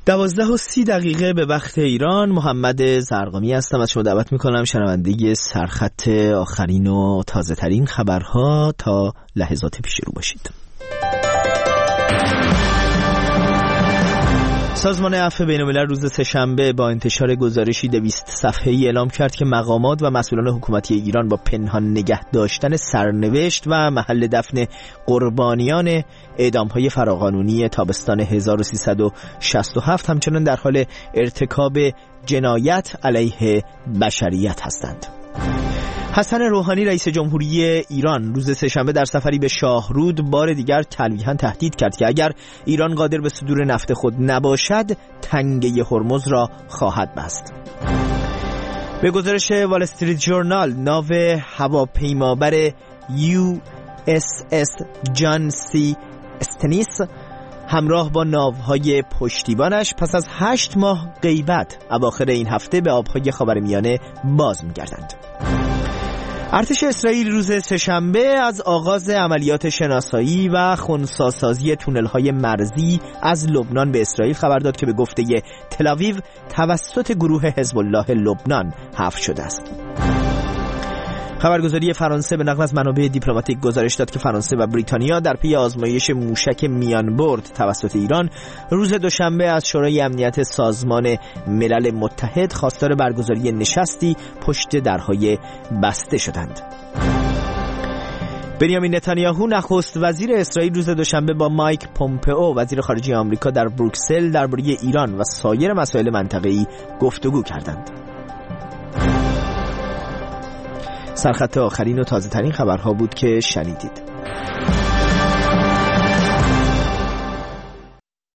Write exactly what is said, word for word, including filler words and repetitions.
دوازده و سی دقیقه به وقت ایران. محمد زرقامی هستم، از شما دعوت میکنم شنونده سرخط آخرین و تازه ترین خبرها تا لحظات پیش رو باشید. سازمان عفو بین‌الملل روز سه‌شنبه با انتشار گزارشی دویست صفحه‌ای اعلام کرد که مقامات و مسئولان حکومتی ایران با پنهان نگه داشتن سرنوشت و محل دفن قربانیان اعدام‌های فراقانونی تابستان هزار و سیصد و شصت و هفت همچنان در حال ارتکاب جنایت علیه بشریت هستند. حسن روحانی رئیس جمهوری ایران روز سه‌شنبه در سفری به شاهرود بار دیگر تلویحاً تهدید کرد که اگر ایران قادر به صدور نفت خود نباشد تنگه هرمز را خواهد بست. به گزارش وال استریت ژورنال، ناو هواپیمابر یو اس اس جان سی استنیس همراه با ناوهای پشتیبانش پس از هشت ماه غیبت اواخر این هفته به آبهای خاورمیانه باز می‌گردند. ارتش اسرائیل روز سه‌شنبه از آغاز عملیات شناسایی و خنثی‌سازی تونل‌های مرزی از لبنان به اسرائیل خبر داد که به گفته تل‌آویو توسط گروه حزب الله لبنان حفر شده است. خبرگزاری فرانسه به نقل از منابع دیپلماتیک گزارش داد که فرانسه و بریتانیا در پی آزمایش موشک میان برد توسط ایران روز دوشنبه از شورای امنیت سازمان ملل متحد خواستار برگزاری نشستی پشت درهای بسته شدند. بنیامین نتانیاهو نخست وزیر اسرائیل روز دوشنبه با مایک پومپئو وزیر خارجه آمریکا در بروکسل درباره ایران و سایر مسائل منطقه‌ای گفتگو کردند. سرخط آخرین و تازه ترین خبرها بود که شنیدید.